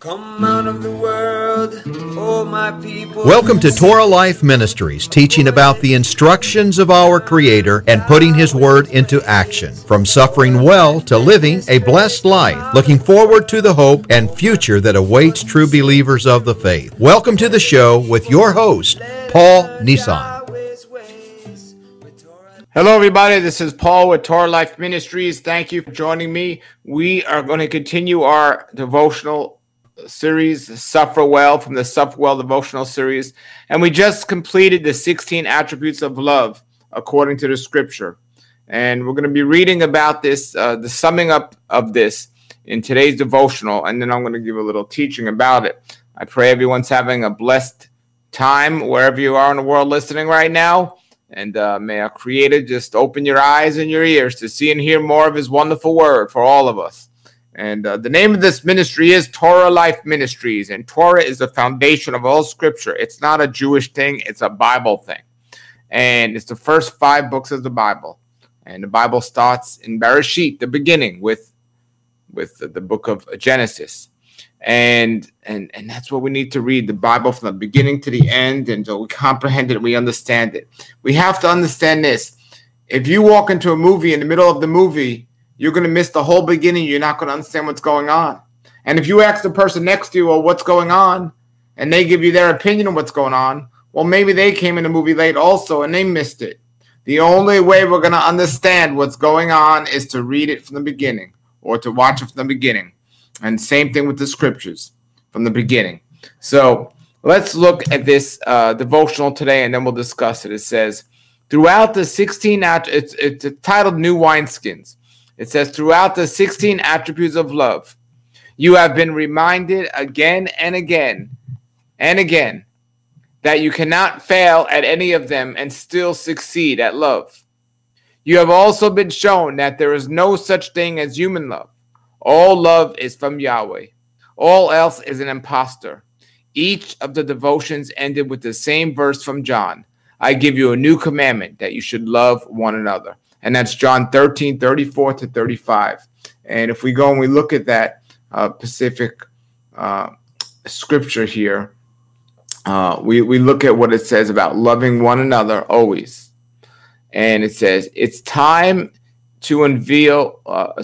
Come out of the world, oh my people. Welcome to Torah Life Ministries, teaching about the instructions of our Creator and putting His Word into action. From suffering well to living a blessed life, looking forward to the hope and future that awaits true believers of the faith. Welcome to the show with your host, Paul Nissan. Hello, everybody. This is Paul with Torah Life Ministries. Thank you for joining me. We are going to continue our devotional series, Suffer Well, from the Suffer Well devotional series. And we just completed the 16 attributes of love according to the scripture. And we're going to be reading about this, the summing up of this in today's devotional. And then I'm going to give a little teaching about it. I pray everyone's having a blessed time wherever you are in the world listening right now. And may our Creator just open your eyes and your ears to see and hear more of His wonderful word for all of us. And the name of this ministry is Torah Life Ministries. And Torah is the foundation of all scripture. It's not a Jewish thing. It's a Bible thing. And it's the first 5 books of the Bible. And the Bible starts in Bereshit, the beginning, with the book of Genesis. And that's what we need to read, the Bible from the beginning to the end, until we comprehend it and we understand it. We have to understand this. If you walk into a movie in the middle of the movie, you're going to miss the whole beginning. You're not going to understand what's going on. And if you ask the person next to you, well, what's going on? And they give you their opinion on what's going on, well, maybe they came in the movie late also and they missed it. The only way we're going to understand what's going on is to read it from the beginning or to watch it from the beginning. And same thing with the scriptures from the beginning. So let's look at this devotional today, and then we'll discuss it. It says, throughout the 16, it's titled New Wineskins. It says, throughout the 16 attributes of love, you have been reminded again and again and again that you cannot fail at any of them and still succeed at love. You have also been shown that there is no such thing as human love. All love is from Yahweh. All else is an impostor. Each of the devotions ended with the same verse from John. I give you a new commandment, that you should love one another. And that's John 13, 34 to 35. And if we go and we look at that specific scripture here, we look at what it says about loving one another always. And it says, it's time to unveil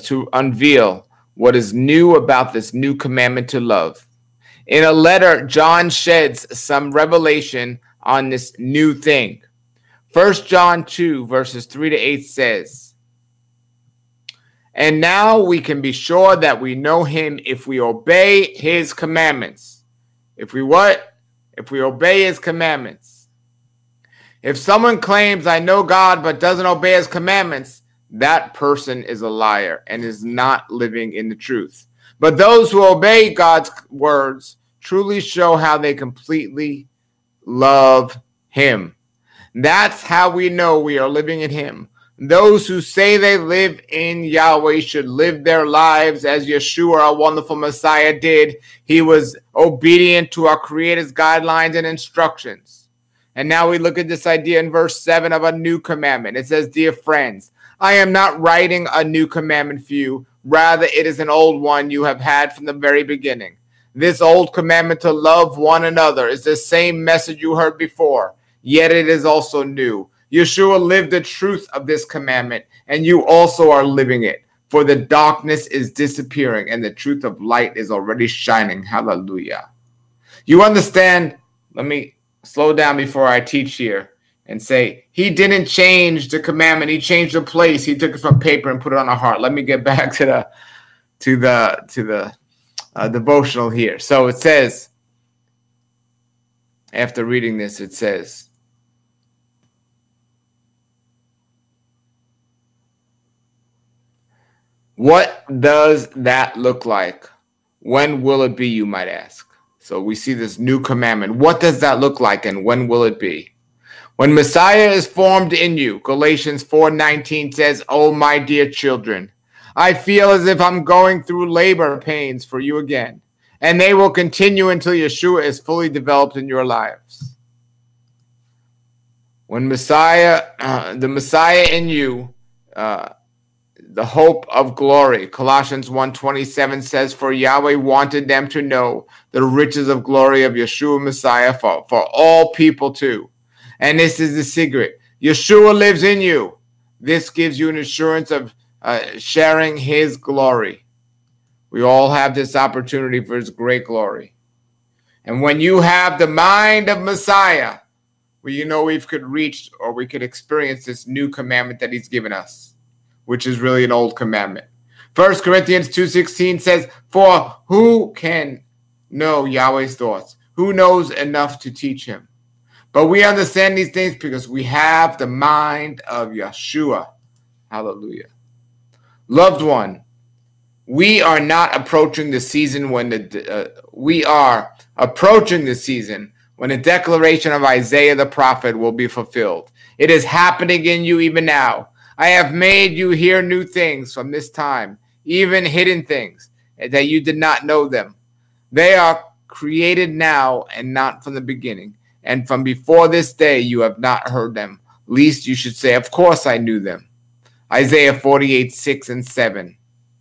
what is new about this new commandment to love. In a letter, John sheds some revelation on this new thing. 1 John 2, verses 3 to 8 says, and now we can be sure that we know him if we obey his commandments. If we what? If we obey his commandments. If someone claims, I know God, but doesn't obey his commandments, that person is a liar and is not living in the truth. But those who obey God's words truly show how they completely love him. That's how we know we are living in him. Those who say they live in Yahweh should live their lives as Yeshua, our wonderful Messiah, did. He was obedient to our Creator's guidelines and instructions. And now we look at this idea in verse 7 of a new commandment. It says, dear friends, I am not writing a new commandment for you. Rather, it is an old one you have had from the very beginning. This old commandment to love one another is the same message you heard before, yet it is also new. Yeshua lived the truth of this commandment, and you also are living it. For the darkness is disappearing, and the truth of light is already shining. Hallelujah. You understand? Let me slow down before I teach here. And say, he didn't change the commandment. He changed the place. He took it from paper and put it on a heart. Let me get back to the devotional here. So it says, after reading this, it says, what does that look like? When will it be, you might ask? So we see this new commandment. What does that look like, and when will it be? When Messiah is formed in you, Galatians 4:19 says, oh, my dear children, I feel as if I'm going through labor pains for you again, and they will continue until Yeshua is fully developed in your lives. When Messiah, the Messiah in you, the the hope of glory. Colossians 1:27 says, for Yahweh wanted them to know the riches of glory of Yeshua Messiah for all people too. And this is the secret. Yeshua lives in you. This gives you an assurance of sharing his glory. We all have this opportunity for his great glory. And when you have the mind of Messiah, well, you know we could reach or we could experience this new commandment that he's given us, which is really an old commandment. 1 Corinthians 2:16 says, for who can know Yahweh's thoughts? Who knows enough to teach him? But we understand these things because we have the mind of Yeshua. Hallelujah. Loved one, we are not approaching the season when we are approaching the season when the declaration of Isaiah the prophet will be fulfilled. It is happening in you even now. I have made you hear new things from this time, even hidden things, that you did not know them. They are created now and not from the beginning. And from before this day you have not heard them. Least you should say, of course I knew them. Isaiah 48:6 and 7.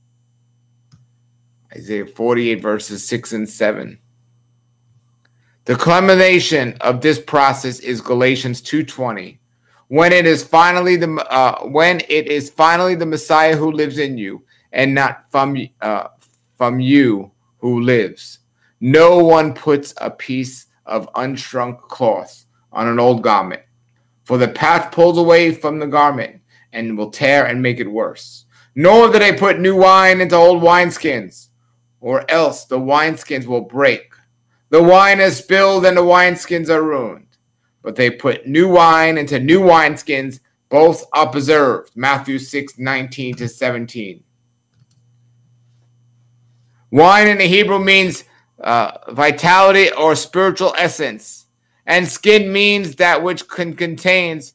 Isaiah 48 verses 6 and 7. The culmination of this process is Galatians 2:20. When it is finally the Messiah who lives in you, and not from you who lives. No one puts a piece of unshrunk cloth on an old garment, for the patch pulls away from the garment and will tear and make it worse. Nor do they put new wine into old wineskins, or else the wineskins will break. The wine is spilled and the wineskins are ruined. But they put new wine into new wineskins, both are preserved. Matthew 6:19 to 17. Wine in the Hebrew means vitality or spiritual essence, and skin means that which contains.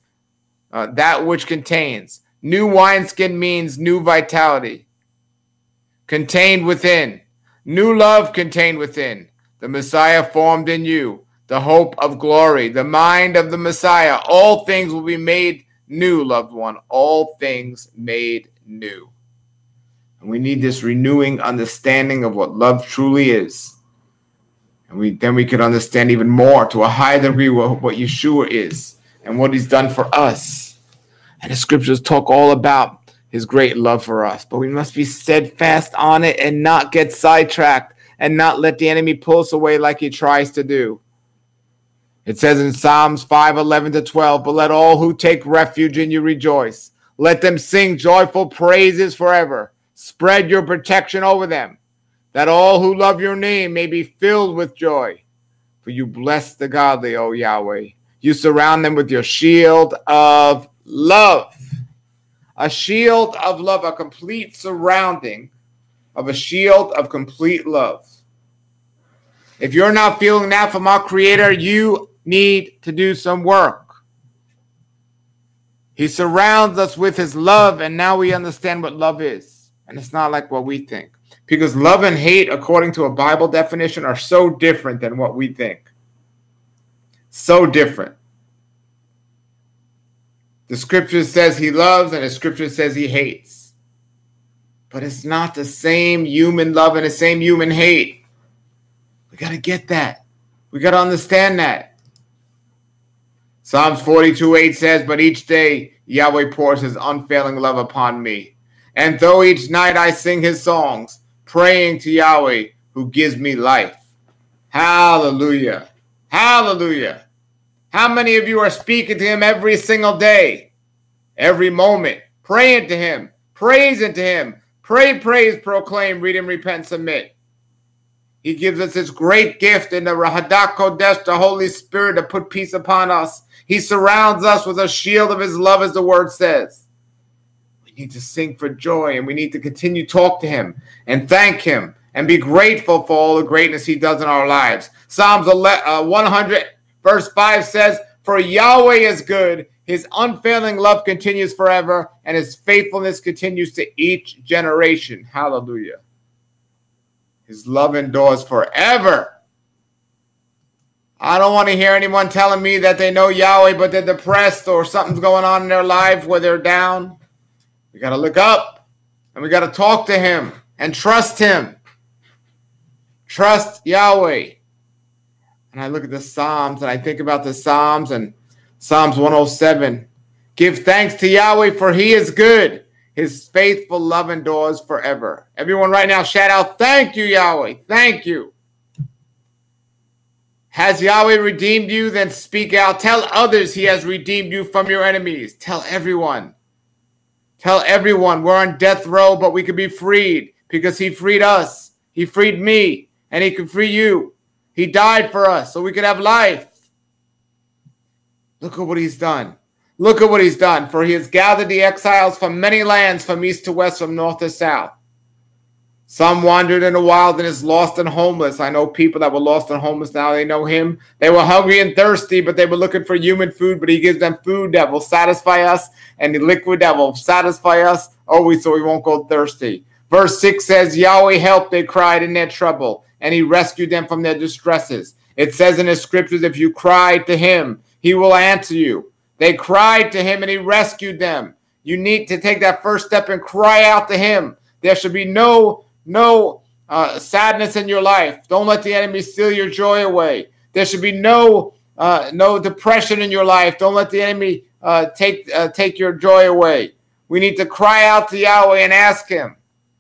New wineskin means new vitality, contained within. New love contained within. The Messiah formed in you. The hope of glory, the mind of the Messiah. All things will be made new, loved one. All things made new. And we need this renewing understanding of what love truly is. And then we can understand even more to a higher degree what Yeshua is and what he's done for us. And the scriptures talk all about his great love for us. But we must be steadfast on it and not get sidetracked and not let the enemy pull us away like he tries to do. It says in Psalms 5:11 to 12, but let all who take refuge in you rejoice. Let them sing joyful praises forever. Spread your protection over them, that all who love your name may be filled with joy. For you bless the godly, O Yahweh. You surround them with your shield of love. A shield of love, a complete surrounding of a shield of complete love. If you're not feeling that from our Creator, you need to do some work. He surrounds us with his love, and now we understand what love is. And it's not like what we think. Because love and hate, according to a Bible definition, are so different than what we think. So different. The scripture says he loves, and the scripture says he hates. But it's not the same human love and the same human hate. We got to get that. We got to understand that. Psalms 42:8 says, but each day Yahweh pours his unfailing love upon me. And though each night I sing his songs, praying to Yahweh who gives me life. Hallelujah. Hallelujah. How many of you are speaking to him every single day, every moment, praying to him, praising to him? Pray, praise, proclaim, read and repent, submit. He gives us this great gift in the Rahadak Kodesh, the Holy Spirit, to put peace upon us. He surrounds us with a shield of his love, as the word says. We need to sing for joy, and we need to continue to talk to him and thank him and be grateful for all the greatness he does in our lives. Psalms 100, verse 5 says, for Yahweh is good. His unfailing love continues forever, and his faithfulness continues to each generation. Hallelujah. His love endures forever. I don't want to hear anyone telling me that they know Yahweh, but they're depressed or something's going on in their life where they're down. We got to look up. And we got to talk to him and trust him. Trust Yahweh. And I look at the Psalms and I think about the Psalms and Psalms 107. Give thanks to Yahweh, for he is good. His faithful love endures forever. Everyone right now shout out, thank you, Yahweh. Thank you. Has Yahweh redeemed you? Then speak out. Tell others he has redeemed you from your enemies. Tell everyone. Tell everyone we're on death row, but we could be freed because he freed us. He freed me, and he can free you. He died for us so we could have life. Look at what he's done. Look at what he's done. For he has gathered the exiles from many lands, from east to west, from north to south. Some wandered in the wild and is lost and homeless. I know people that were lost and homeless now. They know him. They were hungry and thirsty, but they were looking for human food. But he gives them food that will satisfy us and the liquid that will satisfy us always, so we won't go thirsty. Verse 6 says, Yahweh helped, they cried in their trouble, and he rescued them from their distresses. It says in the scriptures, if you cry to him, he will answer you. They cried to him and he rescued them. You need to take that first step and cry out to him. There should be no sadness in your life. Don't let the enemy steal your joy away. There should be no depression in your life. Don't let the enemy take your joy away. We need to cry out to Yahweh and ask him.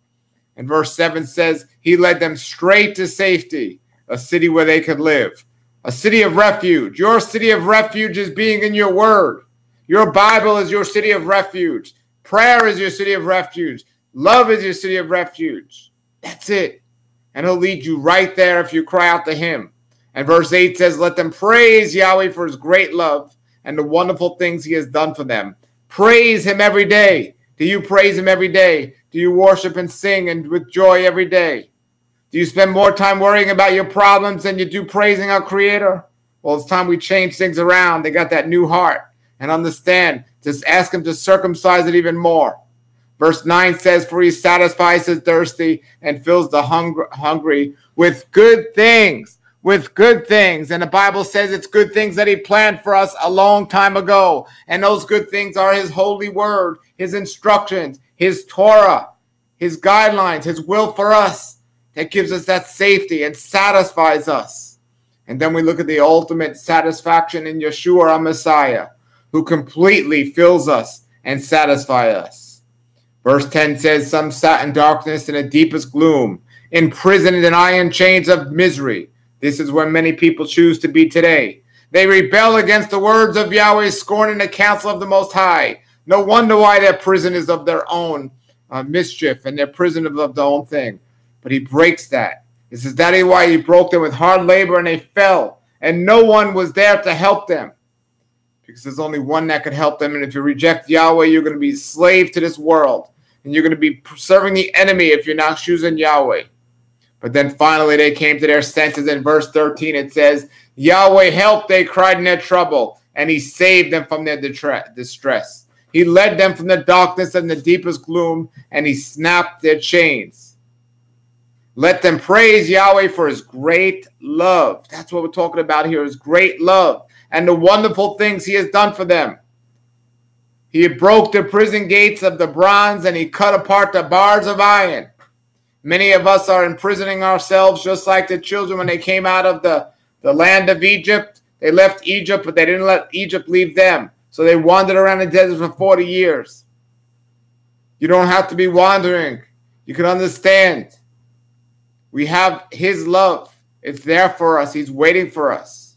And verse 7 says, he led them straight to safety, a city where they could live. A city of refuge. Your city of refuge is being in your word. Your Bible is your city of refuge. Prayer is your city of refuge. Love is your city of refuge. That's it. And he'll lead you right there if you cry out to him. And verse 8 says, let them praise Yahweh for his great love and the wonderful things he has done for them. Praise him every day. Do you praise him every day? Do you worship and sing and with joy every day? Do you spend more time worrying about your problems than you do praising our Creator? Well, it's time we change things around. They got that new heart. And understand, just ask him to circumcise it even more. Verse 9 says, for he satisfies the thirsty and fills the hungry with good things. With good things. And the Bible says it's good things that he planned for us a long time ago. And those good things are his holy word, his instructions, his Torah, his guidelines, his will for us. That gives us that safety and satisfies us. And then we look at the ultimate satisfaction in Yeshua, our Messiah, who completely fills us and satisfies us. Verse 10 says, some sat in darkness in the deepest gloom, imprisoned in iron chains of misery. This is where many people choose to be today. They rebel against the words of Yahweh, scorning the counsel of the Most High. No wonder why their prison is of their own mischief and their prison of their own thing. But he breaks that. He says, that is why he broke them with hard labor and they fell. And no one was there to help them. Because there's only one that could help them. And if you reject Yahweh, you're going to be a slave to this world. And you're going to be serving the enemy if you're not choosing Yahweh. But then finally they came to their senses. In verse 13 it says, Yahweh helped, they cried in their trouble. And he saved them from their distress. He led them from the darkness and the deepest gloom. And he snapped their chains. Let them praise Yahweh for his great love. That's what we're talking about here, his great love and the wonderful things he has done for them. He broke the prison gates of the bronze and he cut apart the bars of iron. Many of us are imprisoning ourselves just like the children when they came out of the land of Egypt. They left Egypt, but they didn't let Egypt leave them. So they wandered around the desert for 40 years. You don't have to be wandering. You can understand. We have his love. It's there for us. He's waiting for us.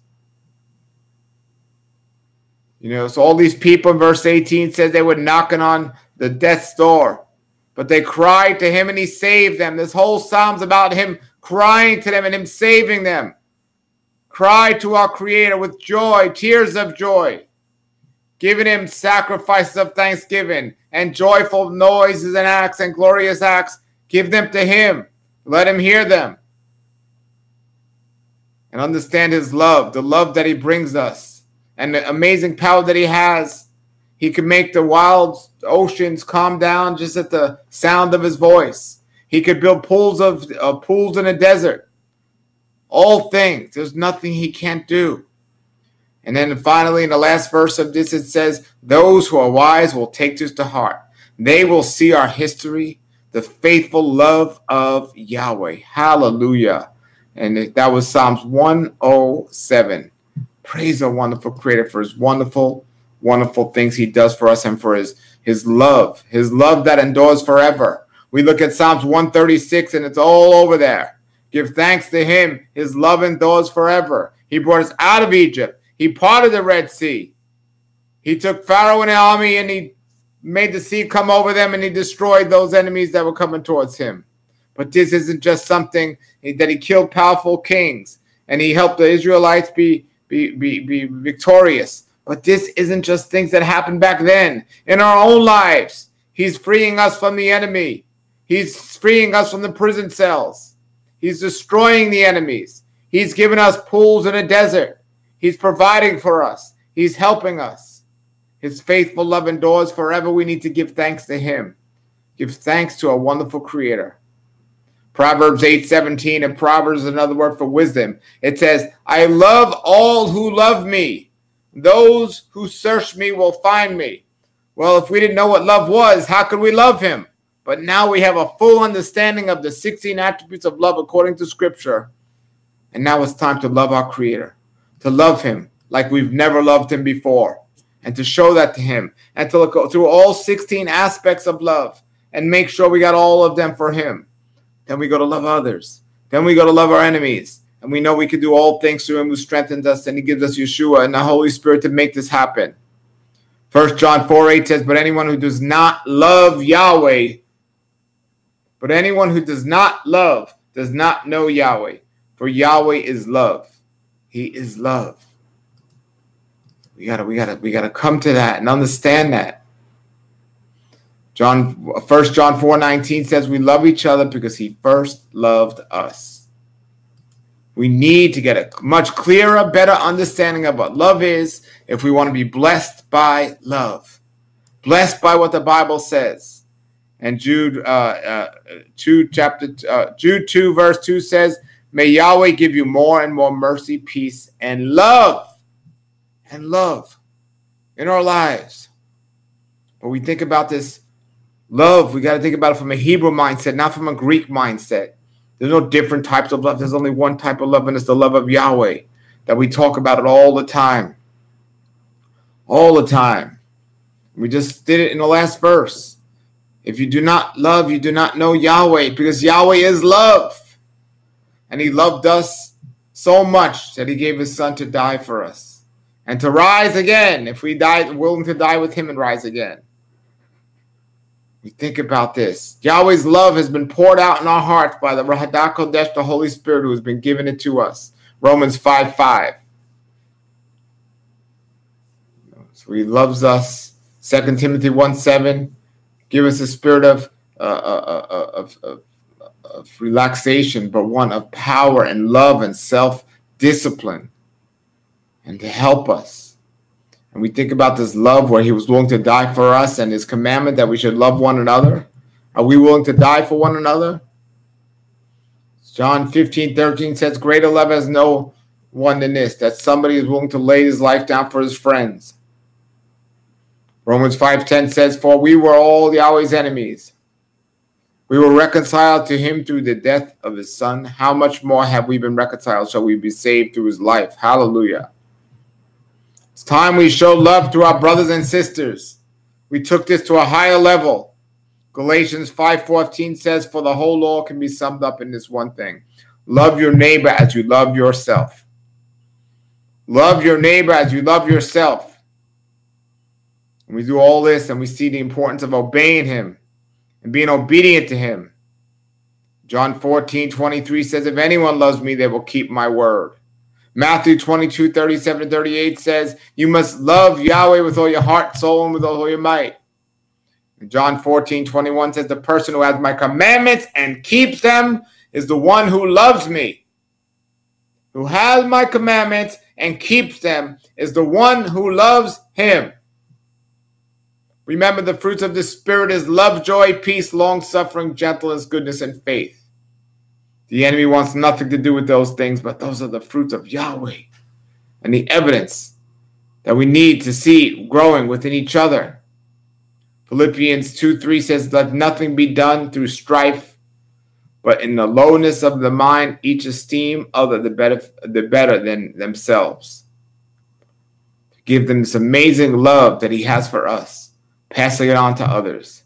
So all these people in verse 18 says they were knocking on the death's door. But they cried to him and he saved them. This whole psalm's about him crying to them and him saving them. Cry to our Creator with joy, tears of joy. Giving him sacrifices of thanksgiving and joyful noises and acts and glorious acts. Give them to him. Let him hear them and understand his love, the love that he brings us and the amazing power that he has. He can make the wild oceans calm down just at the sound of his voice. He could build pools in a desert. All things. There's nothing he can't do. And then finally, in the last verse of this, it says, those who are wise will take this to heart. They will see our history, the faithful love of Yahweh. Hallelujah. And that was Psalms 107. Praise the wonderful Creator for his wonderful, wonderful things he does for us, and for his love that endures forever. We look at Psalms 136 and it's all over there. Give thanks to him. His love endures forever. He brought us out of Egypt. He parted the Red Sea. He took Pharaoh and the army and he made the sea come over them, and he destroyed those enemies that were coming towards him. But this isn't just something that he killed powerful kings and he helped the Israelites be victorious. But this isn't just things that happened back then. In our own lives, he's freeing us from the enemy. He's freeing us from the prison cells. He's destroying the enemies. He's given us pools in a desert. He's providing for us. He's helping us. His faithful love endures forever. We need to give thanks to him. Give thanks to a wonderful Creator. Proverbs 8:17, and Proverbs is another word for wisdom. It says, I love all who love me. Those who search me will find me. Well, if we didn't know what love was, how could we love him? But now we have a full understanding of the 16 attributes of love according to Scripture. And now it's time to love our Creator, to love him like we've never loved him before, and to show that to him, and to look through all 16 aspects of love and make sure we got all of them for him. Then we go to love others. Then we go to love our enemies. And we know we can do all things through him who strengthens us, and he gives us Yeshua and the Holy Spirit to make this happen. 1 John 4:8 says, but anyone who does not love Yahweh, but anyone who does not love does not know Yahweh, for Yahweh is love. He is love. We gotta come to that and understand that. 1 John 4:19 says we love each other because he first loved us. We need to get a much clearer, better understanding of what love is if we want to be blessed by love. Blessed by what the Bible says. And Jude 2 verse 2 says, may Yahweh give you more and more mercy, peace, and love in our lives. But we think about this love, we got to think about it from a Hebrew mindset, not from a Greek mindset. There's no different types of love. There's only one type of love, and it's the love of Yahweh, that we talk about it all the time. All the time. We just did it in the last verse. If you do not love, you do not know Yahweh, because Yahweh is love. And he loved us so much that he gave his son to die for us and to rise again if we die, willing to die with him and rise again. We think about this. Yahweh's love has been poured out in our hearts by the Rahadah Kodesh, the Holy Spirit, who has been given it to us. Romans 5:5. So he loves us. 2 Timothy 1:7. Give us a spirit of relaxation, but one of power and love and self-discipline, and to help us. And we think about this love where he was willing to die for us, and his commandment that we should love one another. Are we willing to die for one another? John 15:13 says, greater love has no one than this, that somebody is willing to lay his life down for his friends. Romans 5:10 says, for we were all Yahweh's enemies. We were reconciled to him through the death of his son. How much more have we been reconciled? Shall we be saved through his life? Hallelujah. It's time we show love to our brothers and sisters. We took this to a higher level. Galatians 5:14 says, for the whole law can be summed up in this one thing. Love your neighbor as you love yourself. Love your neighbor as you love yourself. And we do all this, and we see the importance of obeying him and being obedient to him. John 14:23 says, if anyone loves me, they will keep my word. Matthew 22:37-38 says, you must love Yahweh with all your heart, soul, and with all your might. And John 14:21 says, the person who has my commandments and keeps them is the one who loves me. Who has my commandments and keeps them is the one who loves him. Remember, the fruits of the Spirit is love, joy, peace, long-suffering, gentleness, goodness, and faith. The enemy wants nothing to do with those things, but those are the fruits of Yahweh and the evidence that we need to see growing within each other. Philippians 2:3 says, let nothing be done through strife, but in the lowness of the mind, each esteem other the better than themselves. Give them this amazing love that he has for us, passing it on to others.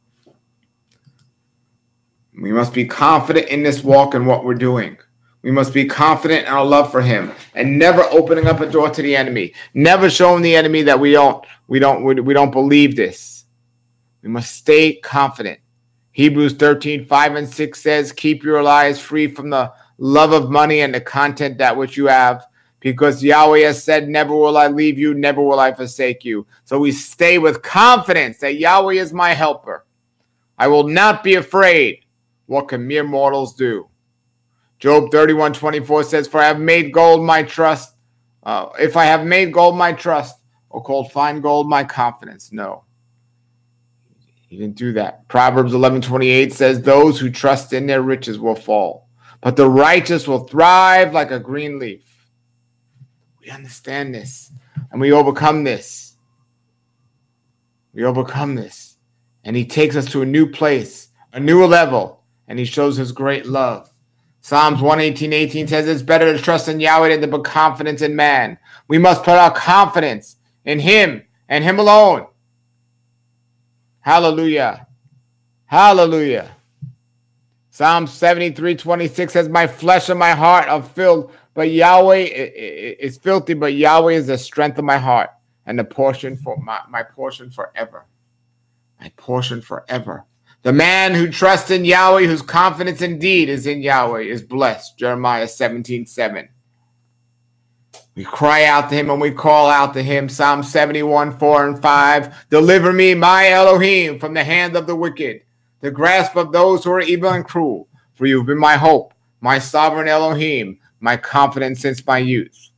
We must be confident in this walk and what we're doing. We must be confident in our love for him and never opening up a door to the enemy, never showing the enemy that we don't believe this. We must stay confident. Hebrews 13:5-6 says, keep your lives free from the love of money and the content that which you have, because Yahweh has said, never will I leave you, never will I forsake you. So we stay with confidence that Yahweh is my helper. I will not be afraid. What can mere mortals do? Job 31:24 says, for I have made gold my trust. If I have made gold my trust, or called fine gold my confidence. No. He didn't do that. Proverbs 11:28 says, those who trust in their riches will fall, but the righteous will thrive like a green leaf. We understand this, and we overcome this. We overcome this. And he takes us to a new place, a new level, and he shows his great love. Psalms 118:18 says, it's better to trust in Yahweh than to put confidence in man. We must put our confidence in him and him alone. Hallelujah. Hallelujah. Psalm 73:26 says, my flesh and my heart are filled, but Yahweh is filthy, but Yahweh is the strength of my heart and the portion for my portion forever. My portion forever. The man who trusts in Yahweh, whose confidence indeed is in Yahweh, is blessed. Jeremiah 17:7. We cry out to him and we call out to him. Psalm 71:4-5. Deliver me, my Elohim, from the hand of the wicked, the grasp of those who are evil and cruel. For you have been my hope, my sovereign Elohim, my confidence since my youth.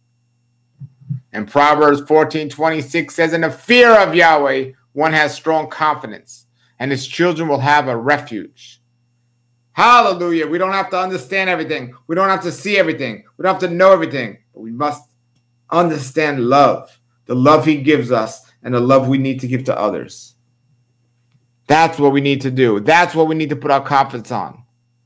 And Proverbs 14:26 says, in the fear of Yahweh, one has strong confidence, and his children will have a refuge. Hallelujah. We don't have to understand everything. We don't have to see everything. We don't have to know everything. But we must understand love, the love he gives us, and the love we need to give to others. That's what we need to do. That's what we need to put our confidence on.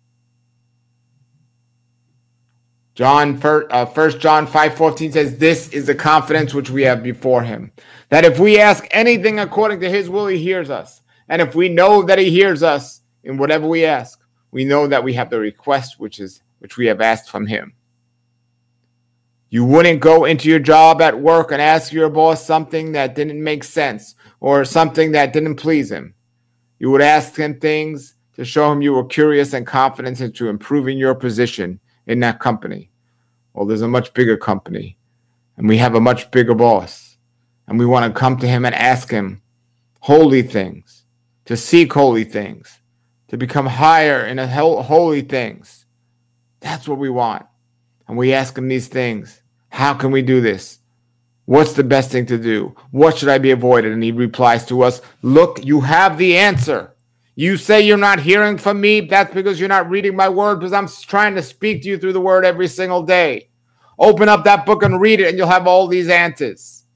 1 John 5:14 says, this is the confidence which we have before him, that if we ask anything according to his will, he hears us. And if we know that he hears us in whatever we ask, we know that we have the request which we have asked from him. You wouldn't go into your job at work and ask your boss something that didn't make sense or something that didn't please him. You would ask him things to show him you were curious and confident into improving your position in that company. Well, there's a much bigger company, and we have a much bigger boss, and we want to come to him and ask him holy things, to seek holy things, to become higher in holy things. That's what we want. And we ask him these things. How can we do this? What's the best thing to do? What should I be avoided? And he replies to us, look, you have the answer. You say you're not hearing from me. That's because you're not reading my word, because I'm trying to speak to you through the word every single day. Open up that book and read it, and you'll have all these answers.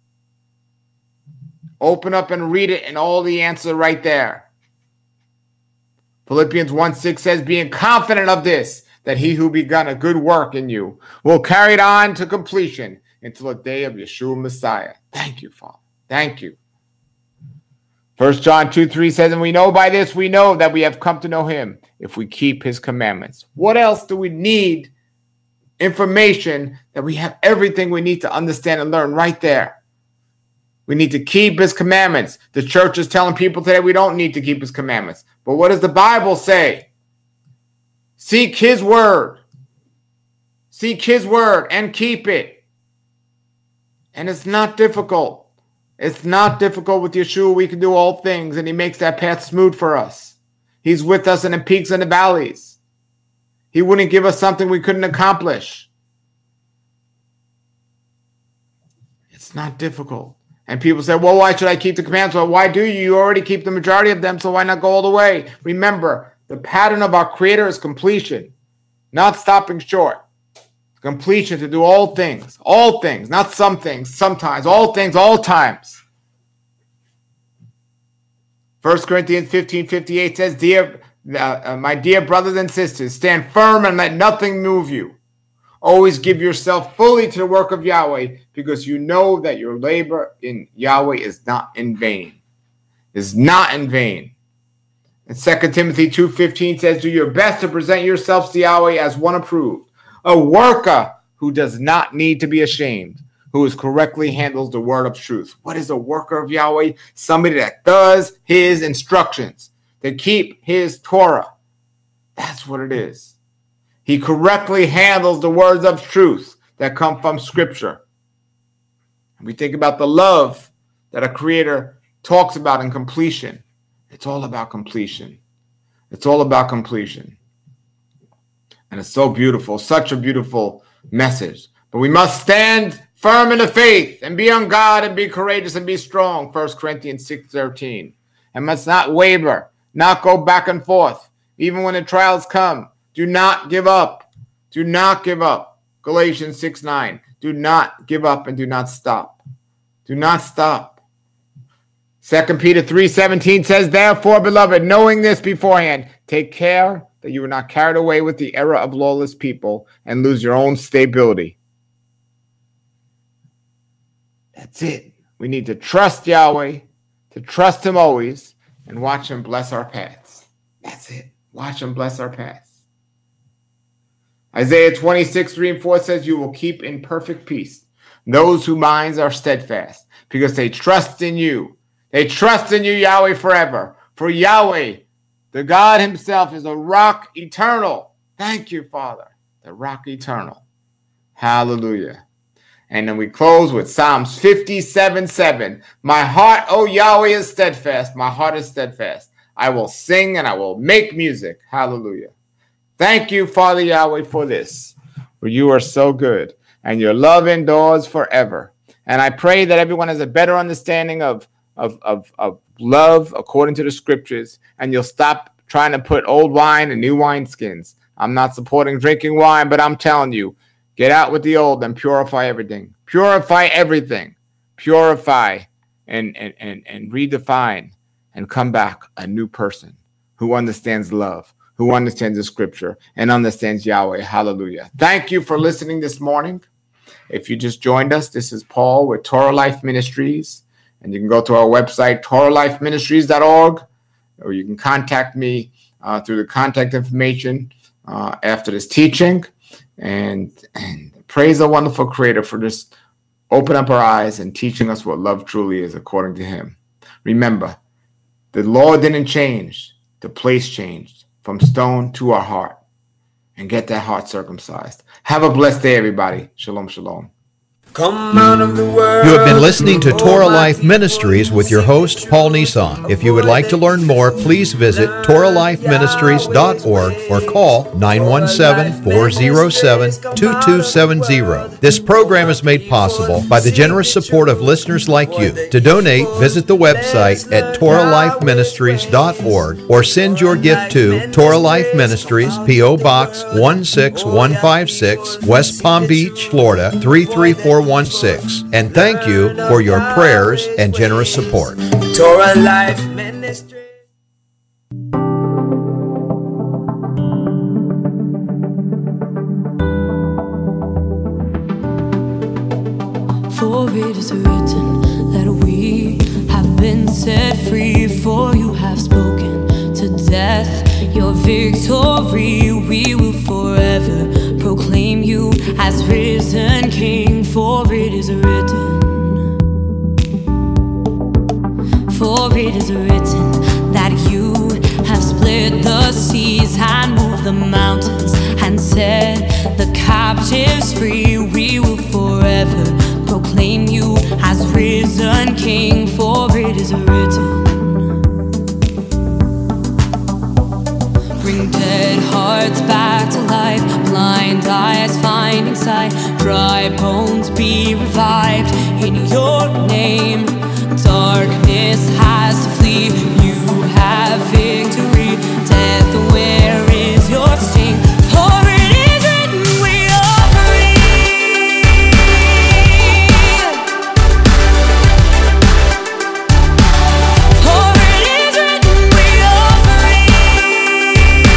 Open up and read it, and all the answers right there. Philippians 1:6 says, being confident of this, that he who begun a good work in you will carry it on to completion until the day of Yeshua Messiah. Thank you, Father. Thank you. 1 John 2:3 says, and we know by this, we know that we have come to know him if we keep his commandments. What else do we need? Information that we have everything we need to understand and learn right there. We need to keep his commandments. The church is telling people today we don't need to keep his commandments. But what does the Bible say? Seek his word. Seek his word and keep it. And it's not difficult. It's not difficult with Yeshua. We can do all things, and he makes that path smooth for us. He's with us in the peaks and the valleys. He wouldn't give us something we couldn't accomplish. It's not difficult. And people say, well, why should I keep the commands? Well, why do you? You already keep the majority of them, so why not go all the way? Remember, the pattern of our Creator is completion, not stopping short. Completion to do all things, not some things, sometimes, all things, all times. 1 Corinthians 15:58 says, my dear brothers and sisters, stand firm and let nothing move you. Always give yourself fully to the work of Yahweh, because you know that your labor in Yahweh is not in vain. Is not in vain. And 2 Timothy 2:15 says, do your best to present yourselves to Yahweh as one approved, a worker who does not need to be ashamed, who is correctly handles the word of truth. What is a worker of Yahweh? Somebody that does his instructions, to keep his Torah. That's what it is. He correctly handles the words of truth that come from Scripture. And we think about the love that a creator talks about in completion. It's all about completion. It's all about completion. And it's so beautiful, such a beautiful message. But we must stand firm in the faith and be on God and be courageous and be strong, 1 Corinthians 6:13. And must not waver, not go back and forth. Even when the trials come, do not give up. Do not give up. Galatians 6:9. Do not give up and do not stop. Do not stop. 2 Peter 3:17 says, therefore, beloved, knowing this beforehand, take care that you are not carried away with the error of lawless people and lose your own stability. That's it. We need to trust Yahweh, to trust him always, and watch him bless our paths. That's it. Watch him bless our paths. Isaiah 26:3-4 says, you will keep in perfect peace those whose minds are steadfast, because they trust in you. They trust in you, Yahweh, forever. For Yahweh, the God himself, is a rock eternal. Thank you, Father. The rock eternal. Hallelujah. And then we close with Psalms 57:7. My heart, O Yahweh, is steadfast. My heart is steadfast. I will sing and I will make music. Hallelujah. Thank you, Father Yahweh, for this. For you are so good, and your love endures forever. And I pray that everyone has a better understanding of love according to the scriptures, and you'll stop trying to put old wine in new wineskins. I'm not supporting drinking wine, but I'm telling you, get out with the old and purify everything. Purify everything. Purify and redefine and come back a new person who understands love, who understands the scripture and understands Yahweh. Hallelujah. Thank you for listening this morning. If you just joined us, this is Paul with Torah Life Ministries. And you can go to our website, TorahLifeMinistries.org, or you can contact me through the contact information after this teaching. And praise the wonderful Creator for just opening up our eyes and teaching us what love truly is according to him. Remember, the law didn't change. The place changed from stone to our heart. And get that heart circumcised. Have a blessed day, everybody. Shalom, shalom. Come out of the world. You have been listening to Torah Life Ministries with your host, Paul Nissan. If you would like to learn more, please visit TorahLifeMinistries.org or call 917-407-2270. This program is made possible by the generous support of listeners like you. To donate, visit the website at TorahLifeMinistries.org or send your gift to Torah Life Ministries, P.O. Box 16156, West Palm Beach, Florida 33416. And thank you for your prayers and generous support. Torah Life Ministry. For it is written that we have been set free, for you have spoken to death your victory. We will forever proclaim you as risen King, for it is written. For it is written that you have split the seas and moved the mountains and set the captives free. We will forever proclaim you as risen King, for it is written. Bring dead hearts back to life, blind eyes finding sight, dry bones be revived in your name. Darkness has